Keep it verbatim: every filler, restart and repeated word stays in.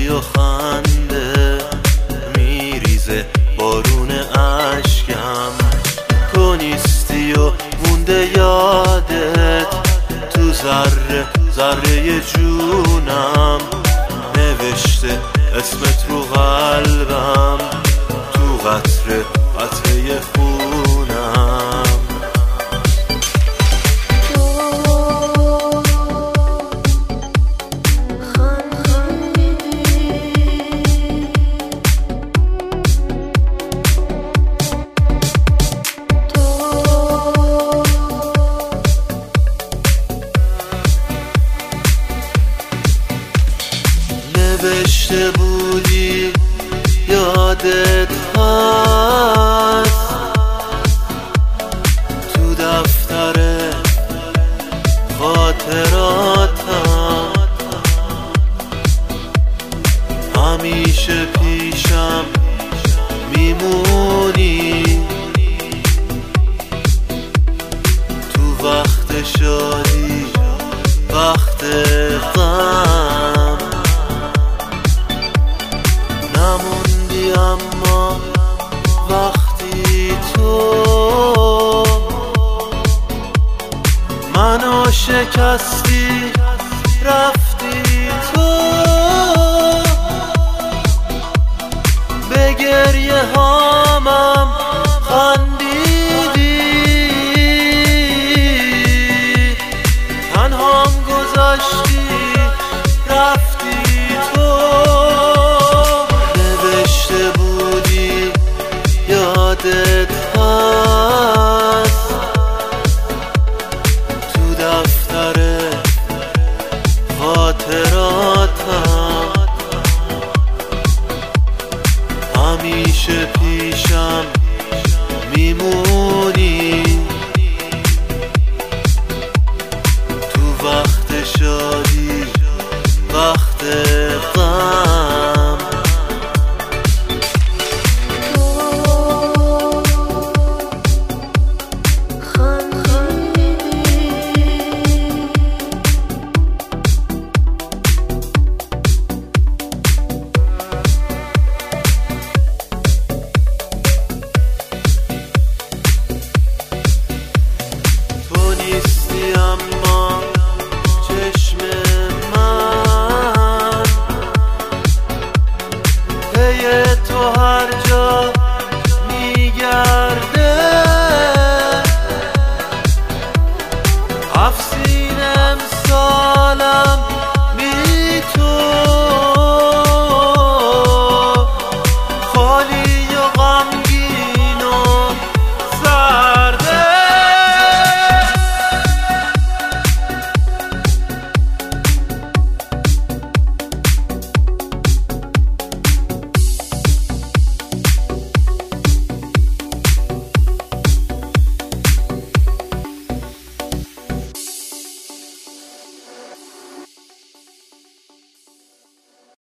و خنده میریزه بارون اشکم. تو نیستی و مونده یادت تو ذره ذره جونم، نوشته اسمت رو قلبم، تو قطره قطره خونم. نوشته بودی یادت هست تو دفتر خاطراتم، همیشه پیشم میمونی تو وقت شادی وقت غم. نموندی اما وقتی تو منو شکستی رفتی تو، به گریه هامم خندیدی، تنهام گذاشتی رفتی تو. نوشته بودی یادت هست تو دفتر خاطراتم، همیشه پیشم میمونی